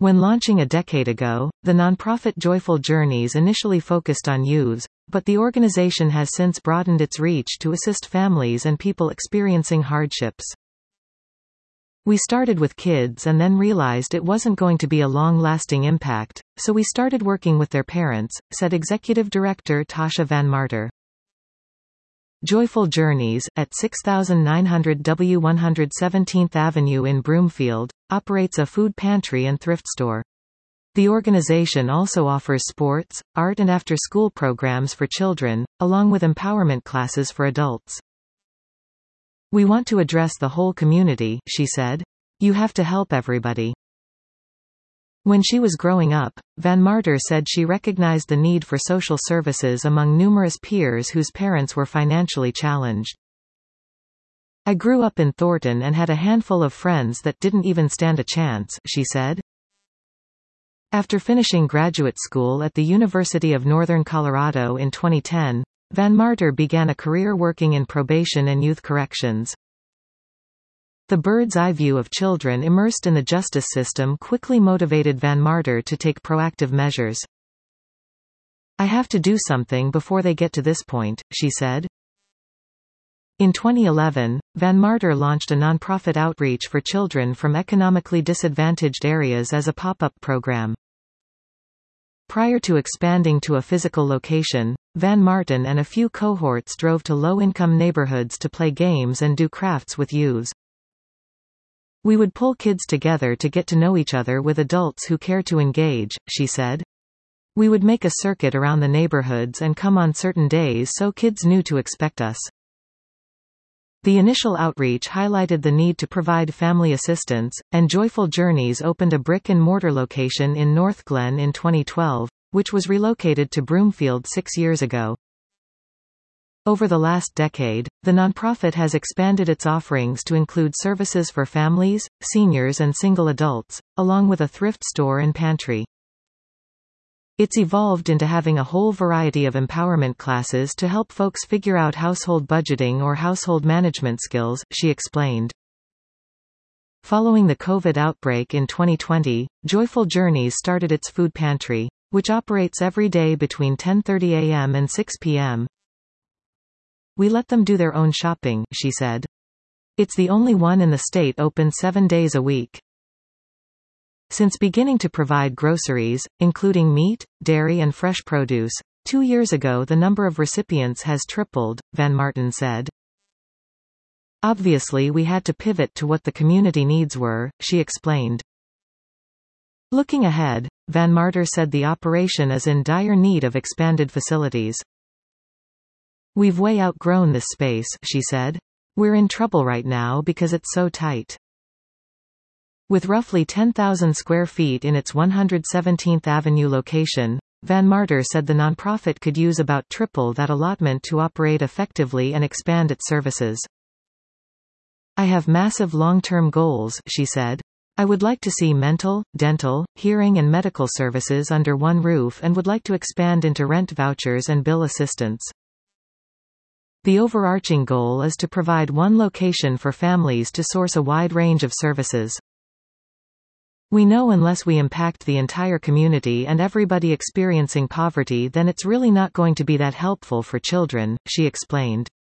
When launching a decade ago, the nonprofit Joyful Journeys initially focused on youths, but the organization has since broadened its reach to assist families and people experiencing hardships. We started with kids and then realized it wasn't going to be a long-lasting impact, so we started working with their parents, said Executive Director Tasha Van Marter. Joyful Journeys, at 6900 W 117th Avenue in Broomfield, operates a food pantry and thrift store. The organization also offers sports, art and after-school programs for children, along with empowerment classes for adults. We want to address the whole community, she said. You have to help everybody. When she was growing up, Van Marter said she recognized the need for social services among numerous peers whose parents were financially challenged. I grew up in Thornton and had a handful of friends that didn't even stand a chance, she said. After finishing graduate school at the University of Northern Colorado in 2010, Van Marter began a career working in probation and youth corrections. The bird's-eye view of children immersed in the justice system quickly motivated Van Marter to take proactive measures. I have to do something before they get to this point, she said. In 2011, Van Marter launched a nonprofit outreach for children from economically disadvantaged areas as a pop-up program. Prior to expanding to a physical location, Van Marten and a few cohorts drove to low-income neighborhoods to play games and do crafts with youths. We would pull kids together to get to know each other with adults who care to engage, she said. We would make a circuit around the neighborhoods and come on certain days so kids knew to expect us. The initial outreach highlighted the need to provide family assistance, and Joyful Journeys opened a brick-and-mortar location in North Glen in 2012, which was relocated to Broomfield 6 years ago. Over the last decade, the nonprofit has expanded its offerings to include services for families, seniors and single adults, along with a thrift store and pantry. It's evolved into having a whole variety of empowerment classes to help folks figure out household budgeting or household management skills, she explained. Following the COVID outbreak in 2020, Joyful Journeys started its food pantry, which operates every day between 10:30 a.m. and 6 p.m. We let them do their own shopping, she said. It's the only one in the state open 7 days a week. Since beginning to provide groceries, including meat, dairy and fresh produce, 2 years ago the number of recipients has tripled, Van Marten said. Obviously we had to pivot to what the community needs were, she explained. Looking ahead, Van Marter said the operation is in dire need of expanded facilities. We've way outgrown this space, she said. We're in trouble right now because it's so tight. With roughly 10,000 square feet in its 117th Avenue location, Van Marter said the nonprofit could use about triple that allotment to operate effectively and expand its services. I have massive long-term goals, she said. I would like to see mental, dental, hearing and medical services under one roof and would like to expand into rent vouchers and bill assistance. The overarching goal is to provide one location for families to source a wide range of services. We know unless we impact the entire community and everybody experiencing poverty, then it's really not going to be that helpful for children, she explained.